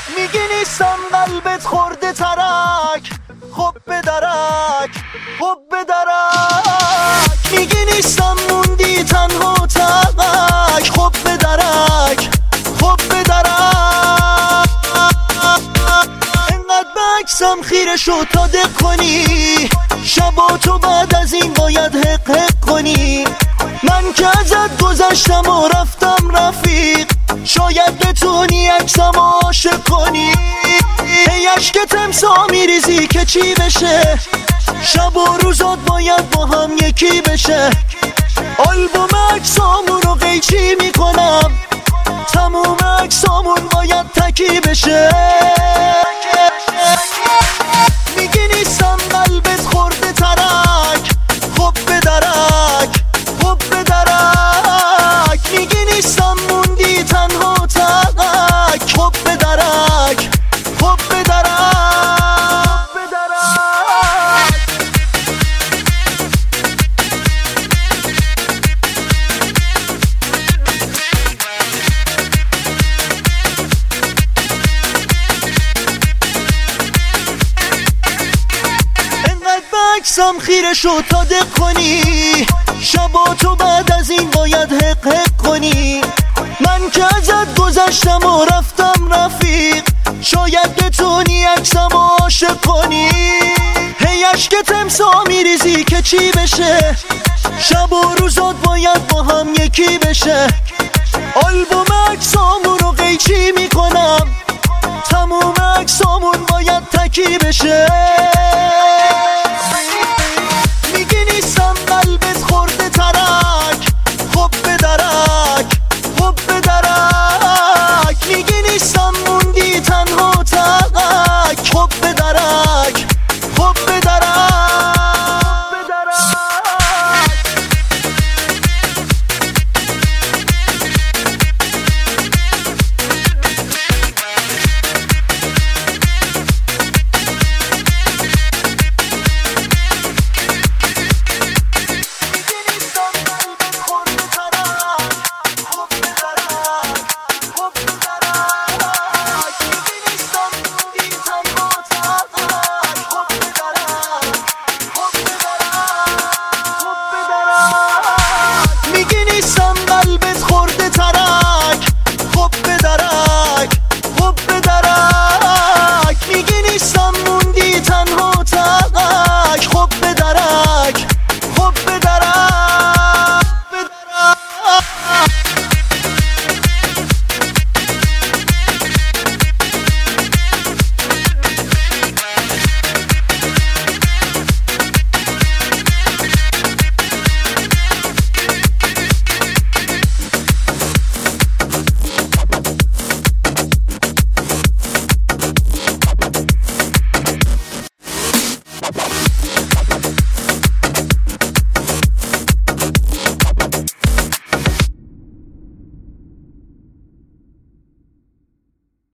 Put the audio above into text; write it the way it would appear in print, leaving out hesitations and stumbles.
میگی نیستم قلبت خورده ترک، خب به درک، خب به درک. میگی نیستم موندی تنها تک، خب به درک، خب به درک. انقدر بکسم خیره شد تا دق کنی، شبا تو بعد از این باید حق حق کنی. من که ازت گذشتم و رفتم رفیق، شاید بتونی عکسم عاشق کنی. ای عشق تمسا میریزی که چی بشه، شب و روزات باید با هم یکی بشه. آلبوم عکسامون رو قیچی میکنم، تموم عکسامون باید تکی بشه. میگی نیستم قلبت خورده ترک، خب به درک، خب به درک. میگی نیستم موندی تنها تک، خب به درک، خب به درک. عکسم خیره شد تا دق کنی، شبا تو بعد از این باید حق حق کنی. من که ازت گذشتم و رفتم رفیق، شاید بتونی عکسم عاشق کنی. هی عشق تمسا میریزی که چی بشه، شب و روزات باید با هم یکی بشه. آلبوم عکسامون رو قیچی میکنم، تموم عکسامون باید تکی بشه.